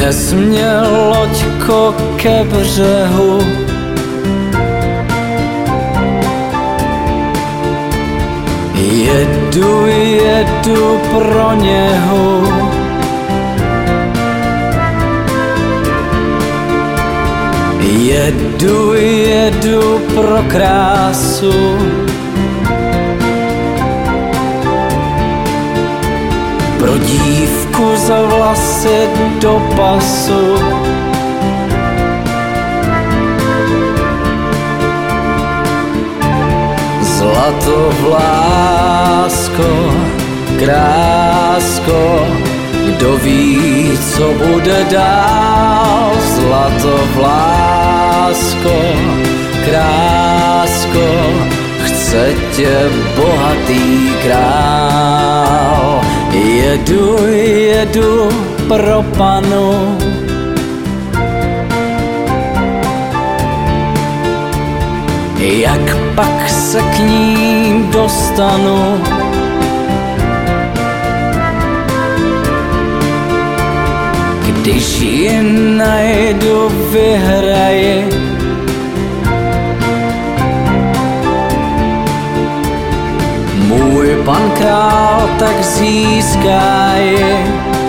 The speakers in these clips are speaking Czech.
Nesměl loďko ke břehu, jedu pro něhu. Jedu pro krásu, pro dívku za vlasy do pasu. Zlatovlásko, krásko, kdo ví, co bude dál. Zlatovlásko, krásko, chce tě bohatý král. Jedu pro panu, jak pak se k ní dostanu? Když ji najdu, vyhraji. Můj pan král tak získá ji.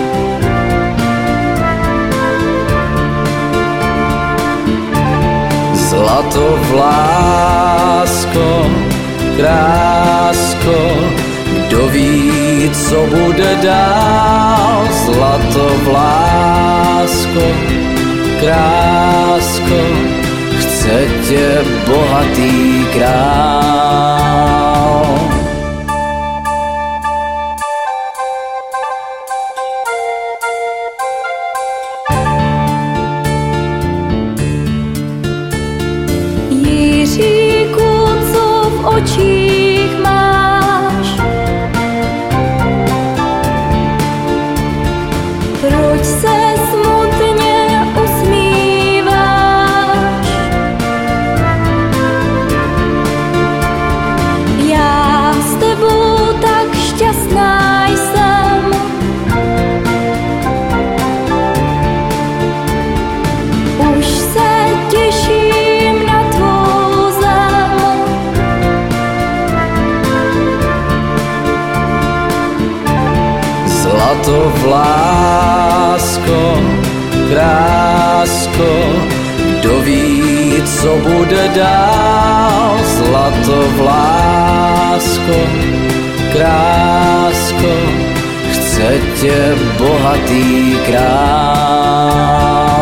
Zlatovlásko, krásko, kdo ví, co bude dál. Zlatovlásko, krásko, chce tě bohatý král. Jiříku, co v očích máš? Proč se smutně usmíváš? Já s tebou tak šťastná jsem. Už se těším na tvou zem. Zlatovlásko, krásko, kdo ví, co bude dál. Zlatovlásko, krásko, chce tě bohatý král.